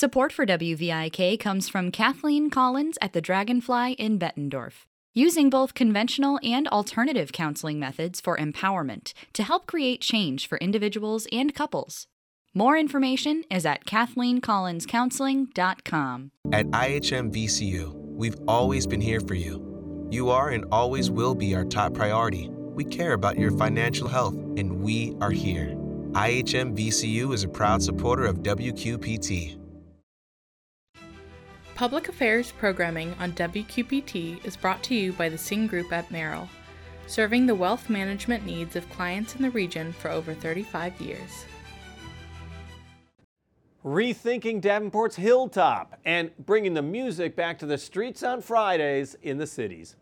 Support for WVIK comes from Kathleen Collins at the Dragonfly in Bettendorf, using both conventional and alternative counseling methods for empowerment to help create change for individuals and couples. More information is at KathleenCollinsCounseling.com. At IHM VCU, we've always been here for you. You are and always will be our top priority. We care about your financial health, and we are here. IHM VCU is a proud supporter of WQPT. Public Affairs programming on WQPT is brought to you by the Singh Group at Merrill, serving the wealth management needs of clients in the region for over 35 years. Rethinking Davenport's Hilltop and bringing the music back to the streets on Fridays in the cities.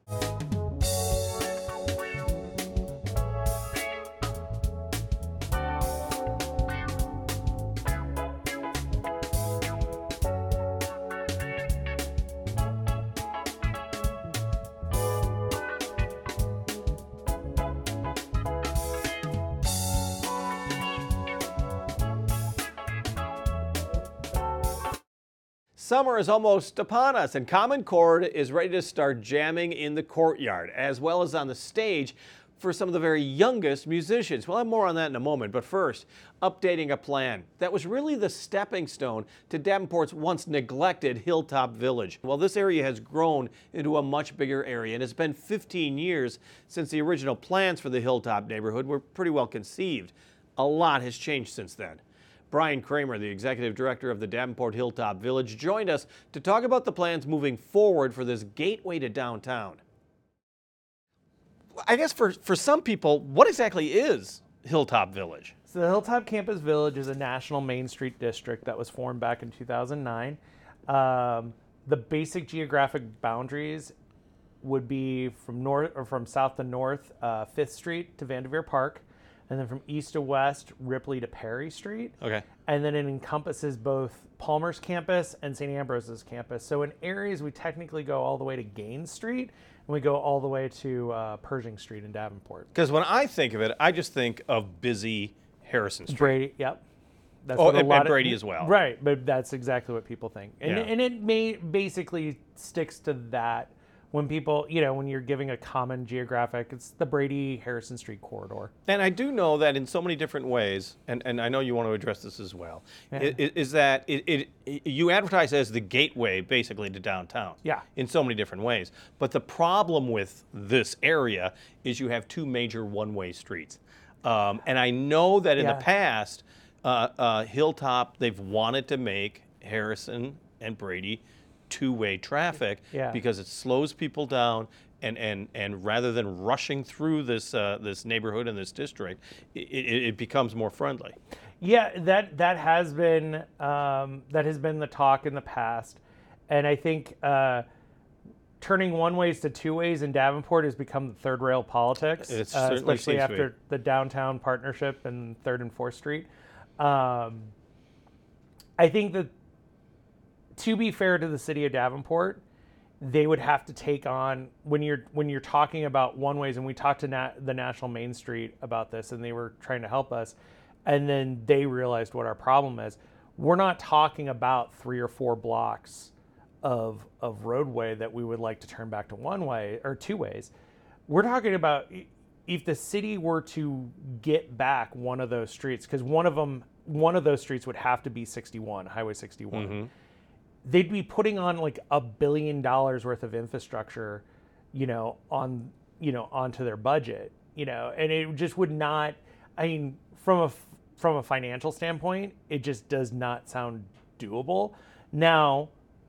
Summer is almost upon us, and Common Chord is ready to start jamming in the courtyard, as well as on the stage for some of the very youngest musicians. We'll have more on that in a moment, but first, updating a plan that was really the stepping stone to Davenport's once neglected Hilltop Village. Well, this area has grown into a much bigger area, and it's been 15 years since the original plans for the Hilltop neighborhood were pretty well conceived. A lot has changed since then. Brian Kramer, the executive director of the Davenport Hilltop Village, joined us to talk about the plans moving forward for this gateway to downtown. I guess for some people, what exactly is Hilltop Village? So the Hilltop Campus Village is a national Main Street district that was formed back in 2009. The basic geographic boundaries would be from south to north, 5th Street to Vanderveer Park, and then from east to west, Ripley to Perry Street. Okay. And then it encompasses both Palmer's campus and St. Ambrose's campus. So in areas, we technically go all the way to Gaines Street, and we go all the way to Pershing Street in Davenport. Because when I think of it, I just think of busy Harrison Street. Brady, yep. That's and Brady as well. Right, but that's exactly what people think. And, Yeah. and it basically sticks to that. When people, when you're giving a common geographic, it's the Brady-Harrison Street corridor. And I do know that in so many different ways, and I know you want to address this as well, Yeah. is that you advertise as the gateway basically to downtown. Yeah. In so many different ways. But the problem with this area is you have two major one-way streets. And I know that in the past, Hilltop, they've wanted to make Harrison and Brady two-way traffic because it slows people down, and rather than rushing through this neighborhood and this district, it becomes more friendly. Yeah, that has been the talk in the past, and I think turning one ways to two ways in Davenport has become the third rail politics, especially after the downtown partnership and 3rd and 4th Street. I think that, to be fair to the city of Davenport, they would have to take on, when you're talking about one ways, and we talked to the National Main Street about this, and they were trying to help us, and then they realized what our problem is. We're not talking about 3 or 4 blocks of roadway that we would like to turn back to one way or two ways. We're talking about if the city were to get back one of those streets, because one of those streets would have to be 61, Highway 61. Mm-hmm. They'd be putting on like $1 billion worth of infrastructure, onto their budget, and it just would not. I mean, from a financial standpoint, it just does not sound doable. Now,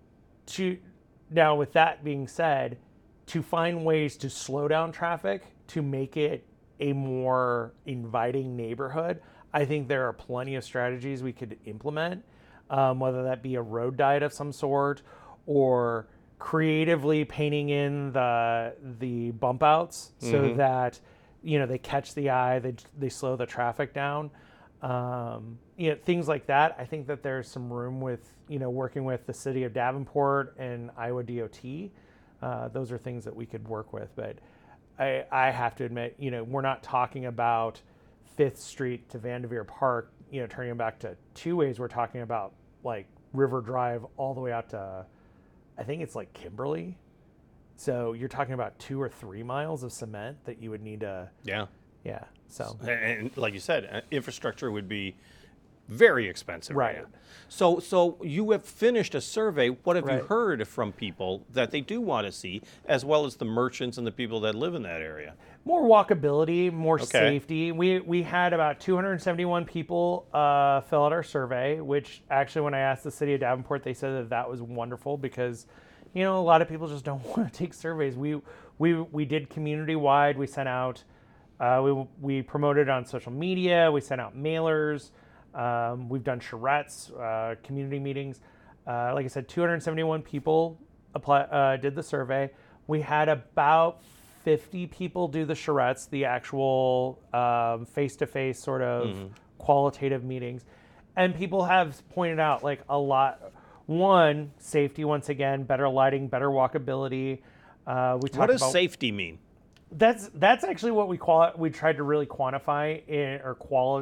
with that being said, to find ways to slow down traffic to make it a more inviting neighborhood, I think there are plenty of strategies we could implement. Whether that be a road diet of some sort, or creatively painting in the bump outs so that they catch the eye, they slow the traffic down, things like that. I think that there's some room with working with the city of Davenport and Iowa DOT. Those are things that we could work with, but I have to admit, we're not talking about 5th Street to Vanderveer Park, turning back to two ways. We're talking about like River Drive all the way out to, I think it's like Kimberly. So you're talking about 2 or 3 miles of cement that you would need to. Yeah. Yeah. So. And like you said, infrastructure would be very expensive. Right. Now. So you have finished a survey. What have you Right. heard from people that they do want to see, as well as the merchants and the people that live in that area? More walkability, more Okay. safety. We had about 271 people fill out our survey, which actually, when I asked the city of Davenport, they said that that was wonderful because, you know, a lot of people just don't want to take surveys. We did community wide. We sent out, we promoted on social media. We sent out mailers. We've done charrettes, community meetings. Like I said, 271 people did the survey. We had about 50 people do the charrettes, the actual face-to-face sort of qualitative meetings. And people have pointed out like a lot. One, safety once again, better lighting, better walkability. What does safety mean? That's actually what we tried to really quantify or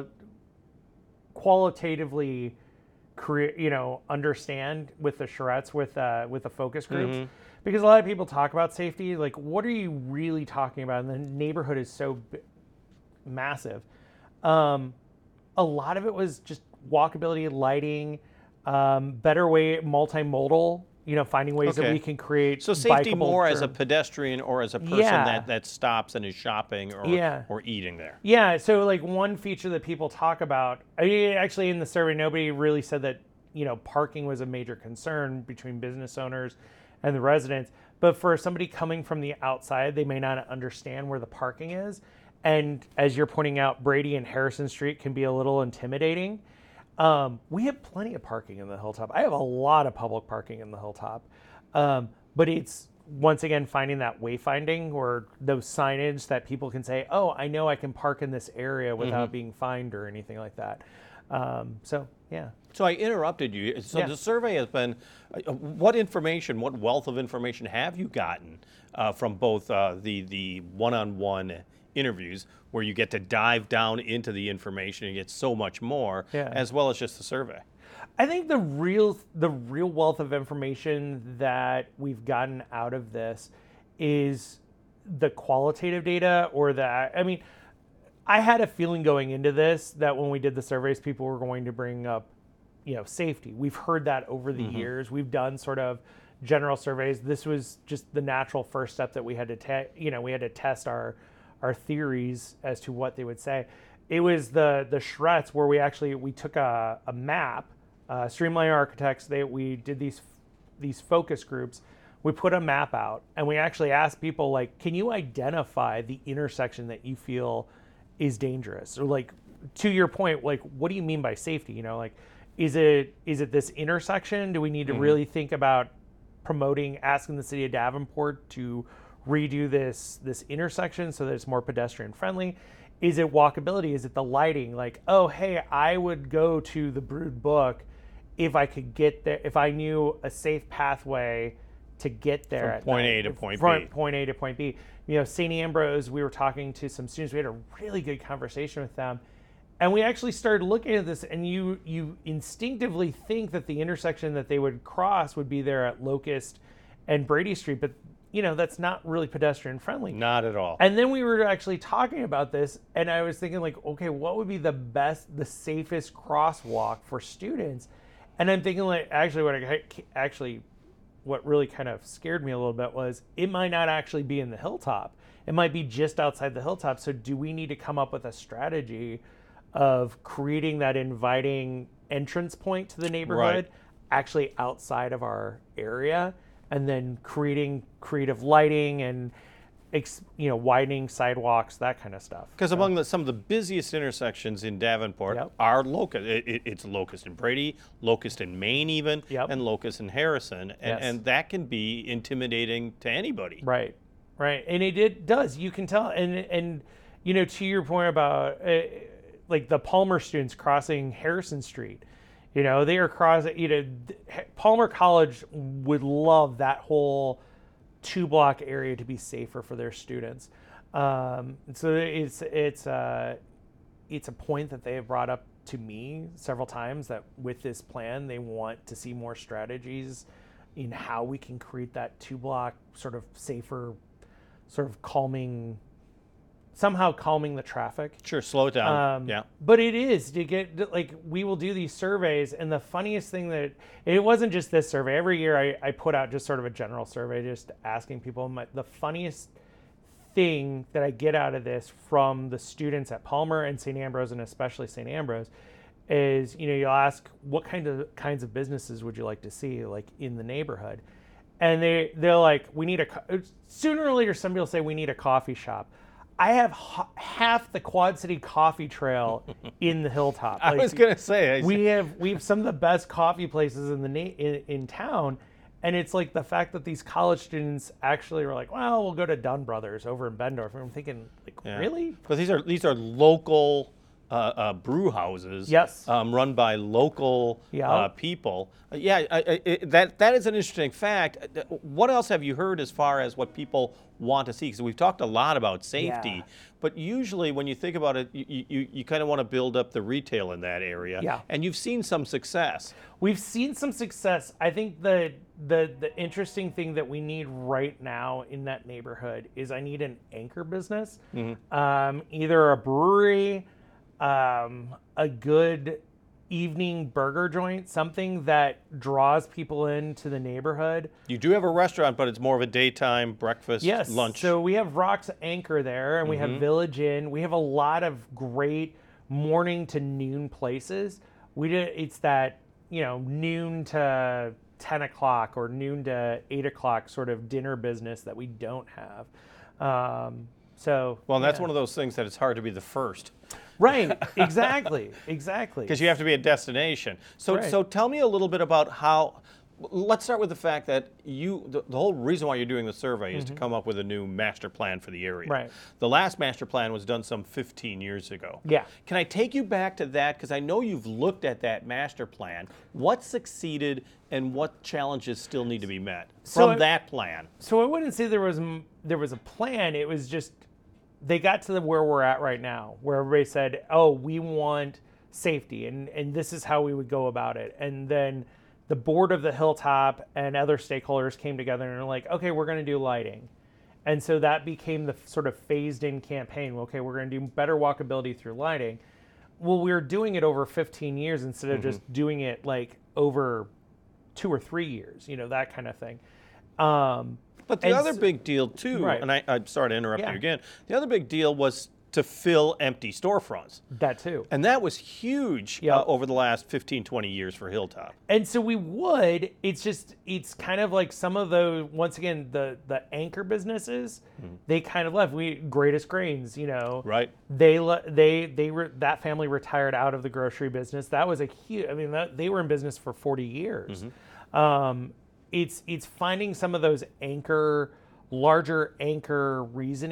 qualitatively understand with the charrettes, with the focus groups, because a lot of people talk about safety. Like, what are you really talking about? And the neighborhood is so massive. A lot of it was just walkability, lighting, better multimodal. Finding ways that we can create. So safety more as a term. pedestrian or as a person that stops and is shopping or eating there. Yeah. So like one feature that people talk about, actually in the survey, nobody really said that, parking was a major concern between business owners and the residents. But for somebody coming from the outside, they may not understand where the parking is. And as you're pointing out, Brady and Harrison Street can be a little intimidating. We have plenty of parking in the Hilltop. I have a lot of public parking in the Hilltop. But it's, once again, finding that wayfinding or those signage that people can say, oh, I know I can park in this area without being fined or anything like that. Yeah. So I interrupted you. So the survey has been, what wealth of information have you gotten from both the one-on-one interviews where you get to dive down into the information and get so much more, as well as just the survey? I think the real wealth of information that we've gotten out of this is the qualitative data, I had a feeling going into this that when we did the surveys, people were going to bring up, safety. We've heard that over the years. We've done sort of general surveys. This was just the natural first step that we had to we had to test our theories as to what they would say. It was the charrettes where we took a map, Streamline Architects, we did these focus groups. We put a map out and we actually asked people, like, can you identify the intersection that you feel is dangerous? Or like, to your point, like, what do you mean by safety? Is it this intersection? Do we need to really think about asking the city of Davenport to redo this intersection so that it's more pedestrian friendly? Is it walkability? Is it the lighting? Like, oh, hey, I would go to the Brood Book if I could get there, if I knew a safe pathway to get there. From point A to point B. Point A to point B. St. Ambrose, we were talking to some students. We had a really good conversation with them. And we actually started looking at this, and you instinctively think that the intersection that they would cross would be there at Locust and Brady Street, but that's not really pedestrian friendly. Not at all. And then we were actually talking about this, and I was thinking, like, okay, what would be the safest crosswalk for students? And I'm thinking, like, what really kind of scared me a little bit was it might not actually be in the Hilltop. It might be just outside the Hilltop. So do we need to come up with a strategy of creating that inviting entrance point to the neighborhood actually outside of our area, and then creating creative lighting and widening sidewalks, that kind of stuff. Because among some of the busiest intersections in Davenport are Locust. It's Locust in Brady, Locust in Maine even, and Locust in Harrison. And that can be intimidating to anybody. Right. And it does. You can tell. And to your point about like the Palmer students crossing Harrison Street, they are crossing, Palmer College would love that whole 2-block area to be safer for their students. So it's a point that they have brought up to me several times that with this plan, they want to see more strategies in how we can create that 2-block sort of safer, sort of somehow calming the traffic. Sure, slow it down. Yeah. But it is to get, like, we will do these surveys, and the funniest thing that, it wasn't just this survey. Every year I put out just sort of a general survey, just asking people. The funniest thing that I get out of this from the students at Palmer and St. Ambrose, and especially St. Ambrose, is, you'll ask, what kinds of businesses would you like to see, like, in the neighborhood? And they're like, sooner or later somebody will say, we need a coffee shop. I have half the Quad City Coffee Trail in the Hilltop. I was gonna say we have some of the best coffee places in town, and it's like the fact that these college students actually were like, well, we'll go to Dunn Brothers over in Bendorf. And I'm thinking, like, really? Because these are local brew houses. Yes. Run by local people. That is an interesting fact. What else have you heard as far as what people want to see? Because we've talked a lot about safety, but usually when you think about it, you kind of want to build up the retail in that area. Yeah. And you've seen some success. We've seen some success. I think the interesting thing that we need right now in that neighborhood is I need an anchor business, either a brewery, a good evening burger joint, something that draws people into the neighborhood. You do have a restaurant, but it's more of a daytime breakfast, lunch. So we have Rock's Anchor there, and we have Village Inn. We have a lot of great morning to noon places. It's that, noon to 10 o'clock or noon to 8 o'clock sort of dinner business that we don't have. That's one of those things that it's hard to be the first. Right, exactly. Because you have to be a destination. So tell me a little bit about how, let's start with the fact that the whole reason why you're doing the survey is to come up with a new master plan for the area. Right. The last master plan was done some 15 years ago. Yeah. Can I take you back to that? Because I know you've looked at that master plan. What succeeded and what challenges still need to be met from that plan? So I wouldn't say there was a plan. It was just, they got to where we're at right now, where everybody said, oh, we want safety, and this is how we would go about it. And then the board of the Hilltop and other stakeholders came together and were like, okay, we're going to do lighting. And so that became the sort of phased-in campaign. Okay, we're going to do better walkability through lighting. Well, we were doing it over 15 years instead of just doing it like over 2 or 3 years, that kind of thing. But the other big deal, too, and I'm sorry to interrupt you again, the other big deal was to fill empty storefronts. That, too. And that was huge over the last 15, 20 years for Hilltop. And so it's kind of like some of those, once again, the anchor businesses, they kind of left. Greatest Grains, Right. That family retired out of the grocery business. That was a huge, they were in business for 40 years. It's finding some of those larger anchor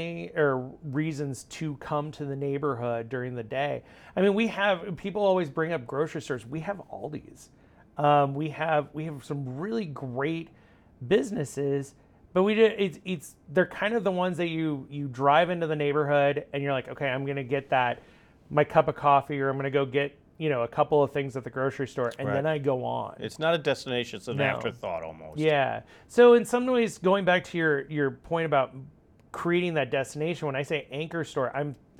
reasons to come to the neighborhood during the day. People always bring up grocery stores. We have Aldi's. We have some really great businesses, but they're kind of the ones that you drive into the neighborhood and you're like, okay, I'm gonna get my cup of coffee, or I'm gonna go get a couple of things at the grocery store, and then I go on. It's not a destination, it's an afterthought almost. Yeah. So in some ways, going back to your point about creating that destination, when I say anchor store,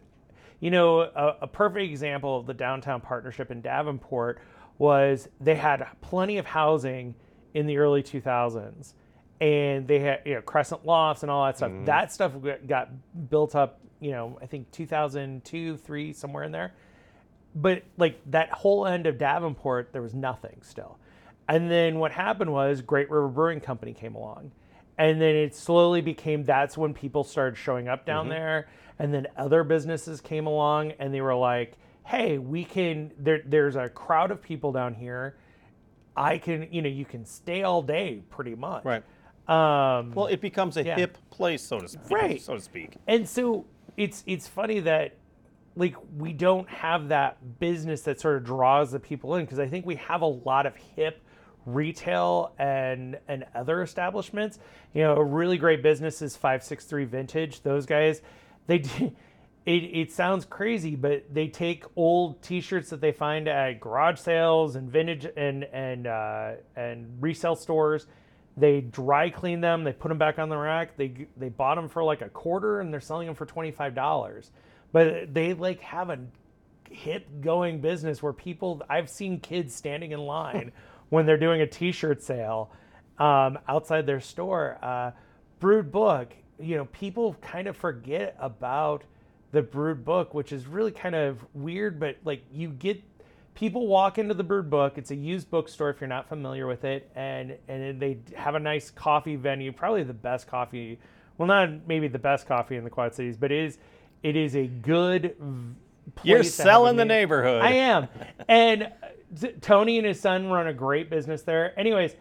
a perfect example of the downtown partnership in Davenport was they had plenty of housing in the early 2000s, and they had Crescent Lofts and all that stuff. That stuff got built up, I think 2002, 3, somewhere in there. But like that whole end of Davenport, there was nothing still. And then what happened was Great River Brewing Company came along. And then it slowly became, that's when people started showing up down there. And then other businesses came along and they were like, hey, there's a crowd of people down here. You can stay all day pretty much. Right. Well, it becomes a hip place, so to speak. And so it's funny that, like, we don't have that business that sort of draws the people in, because I think we have a lot of hip retail and other establishments. A really great business is 563 Vintage. Those guys, it sounds crazy, but they take old T-shirts that they find at garage sales and vintage and resale stores. They dry clean them. They put them back on the rack. They bought them for like $25, and they're selling them for $25. But they like have a hip going business where I've seen kids standing in line when they're doing a T-shirt sale outside their store. Brewed Book, people kind of forget about the Brewed Book, which is really kind of weird, but like people walk into the Brewed Book. It's a used bookstore if you're not familiar with it, and they have a nice coffee venue, probably the best coffee. Well, not maybe the best coffee in the Quad Cities, but it is a good place. You're selling the neighborhood. I am. And Tony and his son run a great business there. Anyways,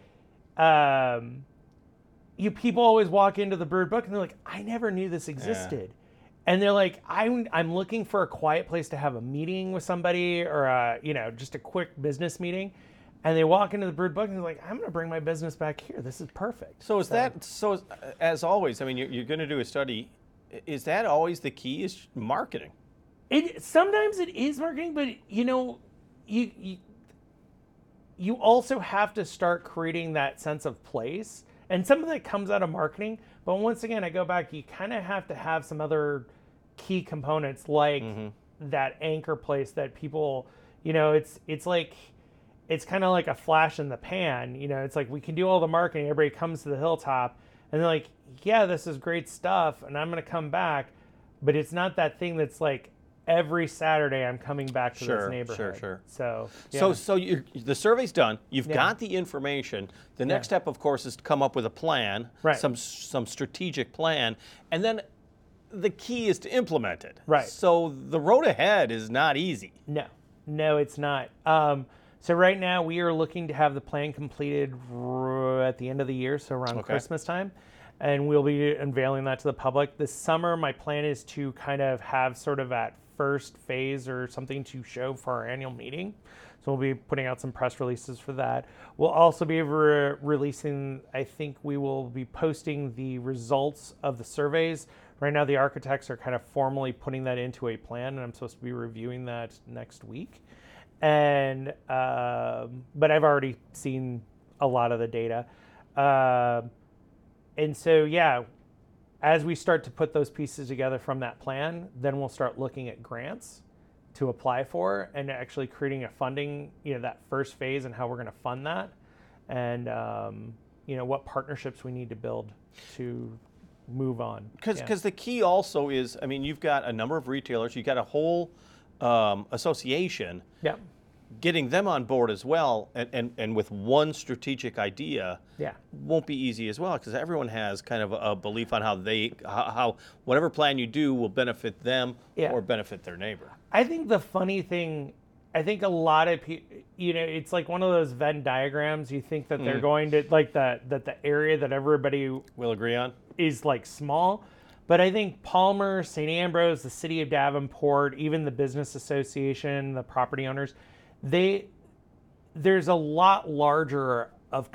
people always walk into the Brewed Book and they're like, I never knew this existed. And they're like, I'm looking for a quiet place to have a meeting with somebody or just a quick business meeting. And they walk into the Brewed Book and they're like, I'm going to bring my business back here. This is perfect. So as always, I mean, you're going to do a study. Is that always the key? Is marketing? Sometimes it is marketing, but you also have to start creating that sense of place. And some of that comes out of marketing. But once again, I go back, you kind of have to have some other key components like that anchor place that people, it's like, it's kind of like a flash in the pan. It's like we can do all the marketing. Everybody comes to the hilltop and they're like, yeah, this is great stuff. And I'm going to come back. But it's not that thing that's like, every Saturday I'm coming back to this neighborhood. Sure. So the survey's done. You've got the information. The next step, of course, is to come up with a plan, some strategic plan, and then the key is to implement it. Right. So the road ahead is not easy. No, it's not. So right now we are looking to have the plan completed at the end of the year, so around Christmas time. And we'll be unveiling that to the public. This summer, my plan is to kind of have sort of at first phase or something to show for our annual meeting. So we'll be putting out some press releases for that. We'll also be releasing, I think we will be posting the results of the surveys. Right now, the architects are kind of formally putting that into a plan, and I'm supposed to be reviewing that next week. And but I've already seen a lot of the data. And so, as we start to put those pieces together from that plan, then we'll start looking at grants to apply for and actually creating a funding, that first phase and how we're going to fund that and, what partnerships we need to build to move on. Because the key also is, I mean, you've got a number of retailers, you've got a whole association. Yeah. Getting them on board as well and with one strategic idea won't be easy as well because everyone has kind of a belief on how whatever plan you do will benefit them or benefit their neighbor. I think the funny thing, a lot of people, it's like one of those Venn diagrams. You think that they're going to like that the area that everybody will agree on is like small. But I think Palmer, St. Ambrose, the city of Davenport, even the business association, the property owners, there's a lot larger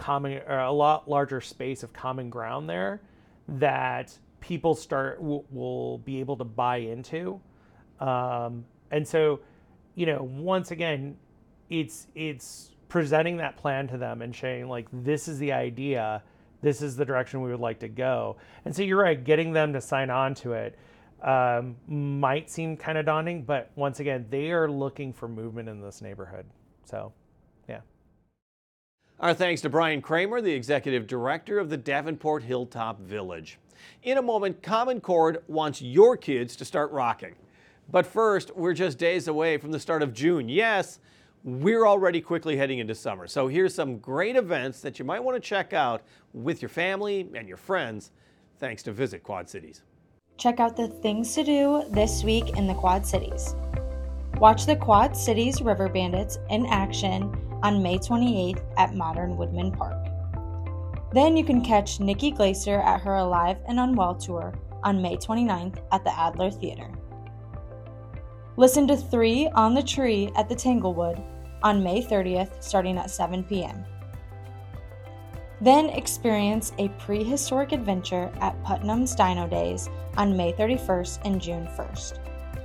space of common ground there that people will be able to buy into, and so once again it's presenting that plan to them and saying like this is the idea, this is the direction we would like to go. And so you're right, getting them to sign on to it might seem kind of daunting, but once again, they are looking for movement in this neighborhood. So, yeah. Our thanks to Brian Kramer, the Executive Director of the Davenport Hilltop Village. In a moment, Common Chord wants your kids to start rocking. But first, we're just days away from the start of June. Yes, we're already quickly heading into summer. So here's some great events that you might want to check out with your family and your friends, thanks to Visit Quad Cities. Check out the things to do this week in the Quad Cities. Watch the Quad Cities River Bandits in action on May 28th at Modern Woodman Park. Then you can catch Nikki Glaser at her Alive and Unwell tour on May 29th at the Adler Theater. Listen to 3 on the Tree at the Tanglewood on May 30th starting at 7 p.m. Then experience a prehistoric adventure at Putnam's Dino Days on May 31st and June 1st.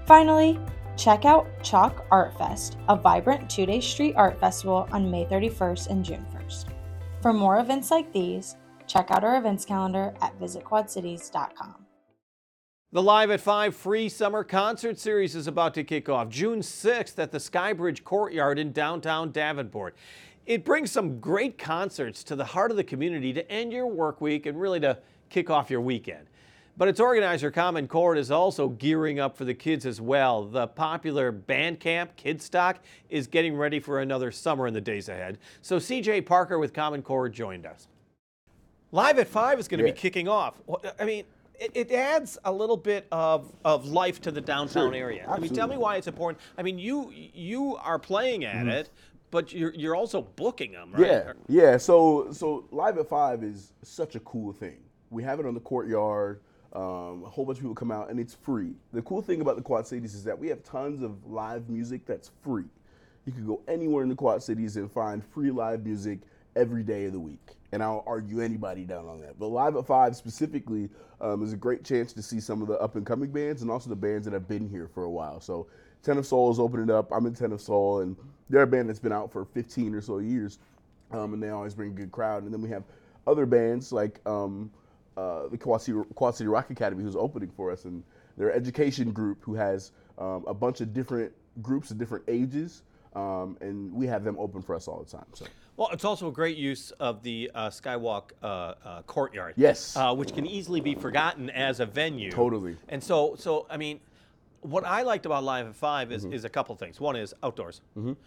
Finally, check out Chalk Art Fest, a vibrant 2-day street art festival on May 31st and June 1st. For more events like these, check out our events calendar at visitquadcities.com. The Live at 5 free summer concert series is about to kick off June 6th at the Skybridge Courtyard in downtown Davenport. It brings some great concerts to the heart of the community to end your work week and really to kick off your weekend. But its organizer, Common Chord, is also gearing up for the kids as well. The popular band camp, Kidstock, is getting ready for another summer in the days ahead. So CJ Parker with Common Chord joined us. Live at 5 is going to be kicking off. I mean, it adds a little bit of life to the downtown area. Absolutely. I mean, tell me why it's important. I mean, you are playing at it, but you're also booking them, right? Yeah. So Live at 5 is such a cool thing. We have it on the courtyard. A whole bunch of people come out, and it's free. The cool thing about the Quad Cities is that we have tons of live music that's free. You can go anywhere in the Quad Cities and find free live music every day of the week. And I'll argue anybody down on that. But Live at 5 specifically is a great chance to see some of the up-and-coming bands and also the bands that have been here for a while. So Ten of Soul is opening up. I'm in Ten of Soul, and they're a band that's been out for 15 or so years, and they always bring a good crowd. And then we have other bands like the Quad City Rock Academy, who's opening for us, and their education group, who has a bunch of different groups of different ages, and we have them open for us all the time. So. Well, it's also a great use of the Skywalk Courtyard. Yes. Which can easily be forgotten as a venue. Totally. And so I mean, what I liked about Live at 5 is a couple things. One is outdoors.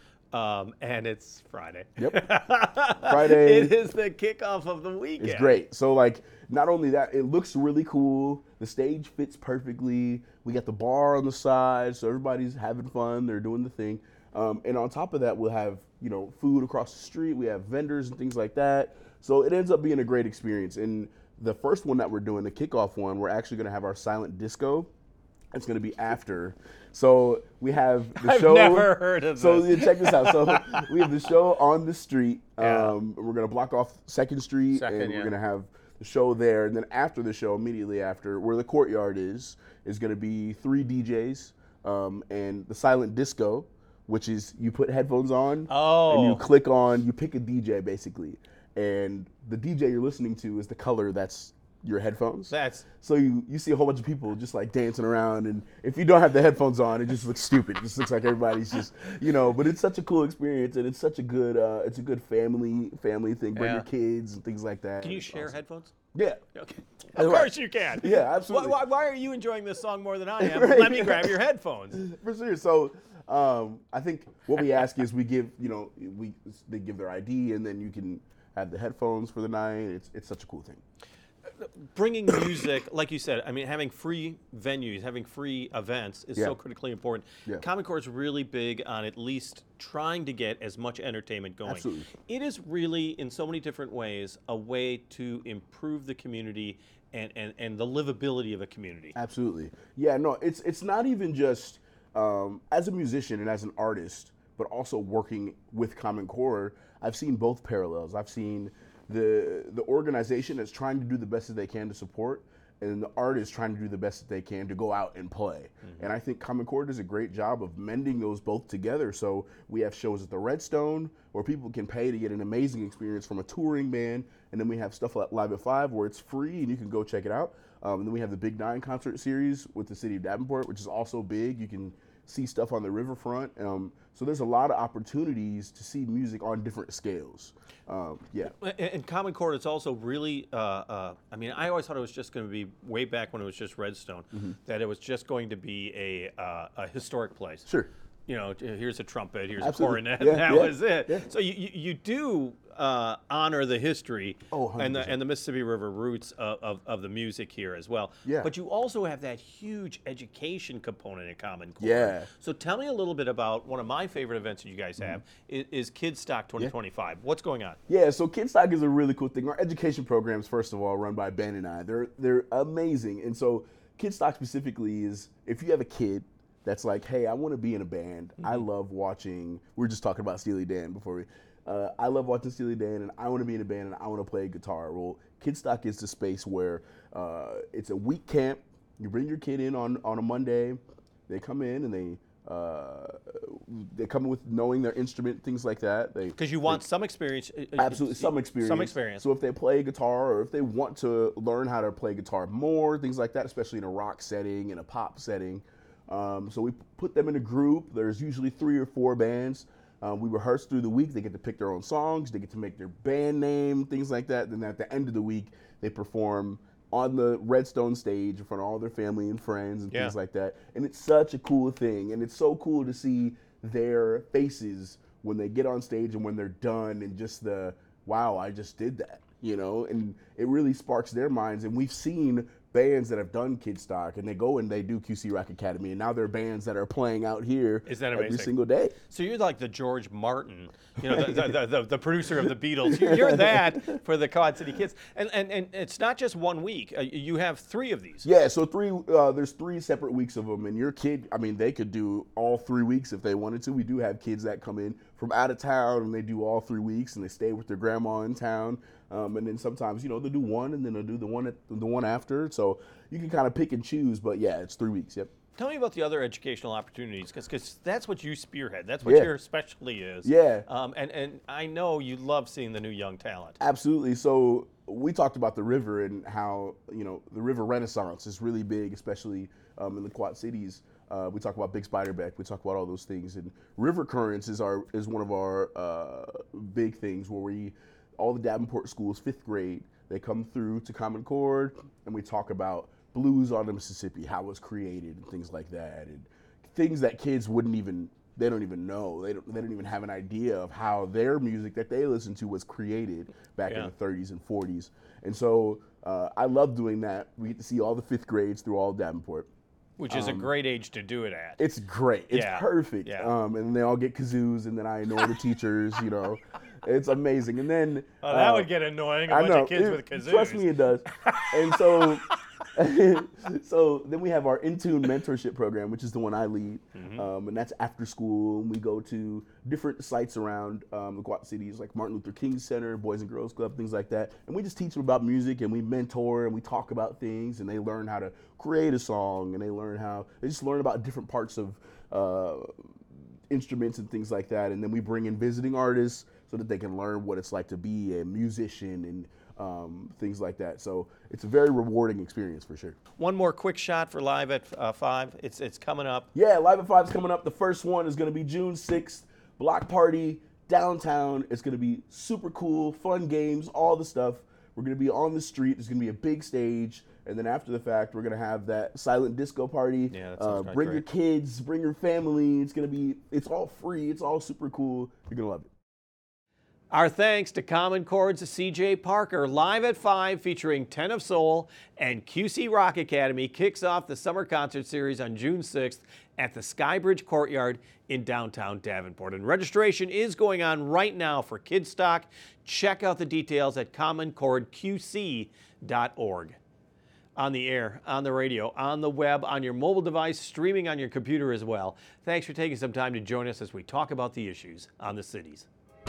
And it's Friday. Yep. Friday. It is the kickoff of the weekend. It's great. So, like, not only that, it looks really cool. The stage fits perfectly. We got the bar on the side, so everybody's having fun. They're doing the thing. And on top of that, we'll have, food across the street. We have vendors and things like that. So it ends up being a great experience. And the first one that we're doing, the kickoff one, we're actually going to have our silent disco. It's going to be after. So we have the show. I've never heard of this. So check this out. So we have the show on the street. We're going to block off 2nd Street, and we're going to have the show there. And then after the show, immediately after, where the courtyard is going to be 3 DJs and the silent disco, which is you put headphones on and you click on, you pick a DJ basically. And the DJ you're listening to is the color that's your headphones. So you see a whole bunch of people just like dancing around, and if you don't have the headphones on, it just looks stupid. It just looks like everybody's just, but it's such a cool experience, and it's such a good family thing. Bring your kids and things like that. Can you share headphones? Yeah. Okay. Of course you can. Yeah, absolutely. Why are you enjoying this song more than I am? Right. Let me grab your headphones. For sure. So I think what we ask is we give, they give their ID, and then you can have the headphones for the night. It's such a cool thing. Bringing music, like you said, I mean, having free venues, having free events is so critically important. Yeah. Common Core is really big on at least trying to get as much entertainment going. Absolutely. It is really, in so many different ways, a way to improve the community and the livability of a community. Absolutely. Yeah, no, it's not even just as a musician and as an artist, but also working with Common Core, I've seen both parallels. I've seen the organization that's trying to do the best that they can to support, and the artist trying to do the best that they can to go out and play. And I think Common Core does a great job of mending those both together. So we have shows at the Redstone where people can pay to get an amazing experience from a touring band, and then we have stuff like Live at 5 where it's free and you can go check it out. And then we have the Big 9 concert series with the city of Davenport, which is also big. You can see stuff on the riverfront. So there's a lot of opportunities to see music on different scales. And Common Core is also really, I mean, I always thought it was just going to be, way back when it was just Redstone, that it was just going to be a historic place. Sure. Here's a trumpet, here's Absolutely. a cornet, Yeah, that yeah, was it. yeah. So you do honor the history and 100%. the Mississippi River roots of the music here as well. Yeah. But you also have that huge education component in Common Core. Yeah. So tell me a little bit about one of my favorite events that you guys have is Kidstock 2025. What's going on? Yeah, so Kidstock is a really cool thing. Our education programs, first of all, run by Ben and I. They're amazing. And so Kidstock specifically is, if you have a kid that's like, hey, I want to be in a band. I love watching, we were just talking about Steely Dan before we, I love watching Steely Dan, and I want to be in a band, and I want to play guitar. Well, Kidstock is the space where it's a week camp. You bring your kid in on a Monday. They come in and they come with knowing their instrument, things like that. Because you want some experience. Absolutely, some experience. Some experience. So if they play guitar, or if they want to learn how to play guitar more, things like that, especially in a rock setting, in a pop setting. So we put them in a group. There's usually 3 or 4 bands. We rehearse through the week. They get to pick their own songs. They get to make their band name, things like that. Then at the end of the week, they perform on the Redstone stage in front of all their family and friends and things like that. And it's such a cool thing. And it's so cool to see their faces when they get on stage and when they're done, and just the, wow, I just did that, you know? And it really sparks their minds. And we've seen bands that have done Kidstock, and they go and they do QC Rock Academy, and now they're bands that are playing out here every single day. So you're like the George Martin, you know, the producer of the Beatles. You're that for the Quad City Kids, and it's not just 1 week. You have 3 of these. Yeah, so there's 3 separate weeks of them, and your kid, I mean, they could do all 3 weeks if they wanted to. We do have kids that come in from out of town, and they do all 3 weeks, and they stay with their grandma in town. And then sometimes, you know, they'll do one, and then they'll do the one after. So you can kind of pick and choose, but yeah, it's 3 weeks. Yep. Tell me about the other educational opportunities, because that's what you spearhead. That's what your specialty is. Yeah. And I know you love seeing the new young talent. Absolutely. So we talked about the river and how, you know, the river renaissance is really big, especially in the Quad Cities. We talk about Big Spiderbeck. We talk about all those things. And river currents is one of our big things, where all the Davenport schools, 5th grade, they come through to Common Chord, and we talk about blues on the Mississippi, how it was created, and things like that, and things that kids don't even know. They don't even have an idea of how their music that they listen to was created back in the 30s and 40s. And so I love doing that. We get to see all the 5th grades through all of Davenport. Which is a great age to do it at. It's great. It's perfect. Yeah. And they all get kazoos, and then I annoy the teachers, you know. It's amazing. And then that would get annoying, a bunch of kids with kazoos. Trust me, it does. And so so then we have our Intune mentorship program, which is the one I lead. And that's after school. And we go to different sites around the Quad Cities, like Martin Luther King Center, Boys and Girls Club, things like that. And we just teach them about music, and we mentor, and we talk about things, and they learn how to create a song, and they just learn about different parts of instruments and things like that. And then we bring in visiting artists so that they can learn what it's like to be a musician and things like that. So it's a very rewarding experience for sure. One more quick shot for Live at 5. It's coming up. Yeah, Live at 5 is coming up. The first one is going to be June 6th, block party, downtown. It's going to be super cool, fun games, all the stuff. We're going to be on the street. There's going to be a big stage. And then after the fact, we're going to have that silent disco party. Yeah, that sounds bring great. your kids, bring your family. It's all free. It's all super cool. You're going to love it. Our thanks to Common Chord's CJ Parker. Live at 5 featuring Ten of Soul and QC Rock Academy kicks off the summer concert series on June 6th at the Skybridge Courtyard in downtown Davenport. And registration is going on right now for Kidstock. Check out the details at commonchordqc.org. On the air, on the radio, on the web, on your mobile device, streaming on your computer as well. Thanks for taking some time to join us as we talk about the issues on the cities.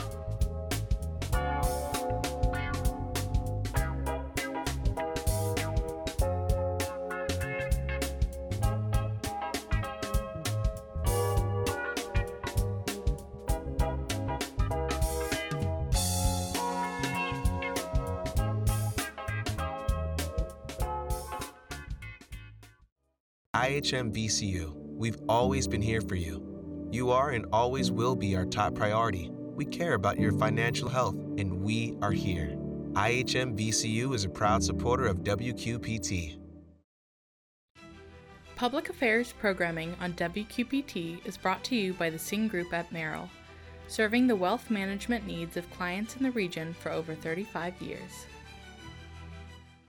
IHM VCU, we've always been here for you. You are and always will be our top priority. We care about your financial health, and we are here. IHM VCU is a proud supporter of WQPT. Public Affairs programming on WQPT is brought to you by the Sing Group at Merrill, serving the wealth management needs of clients in the region for over 35 years.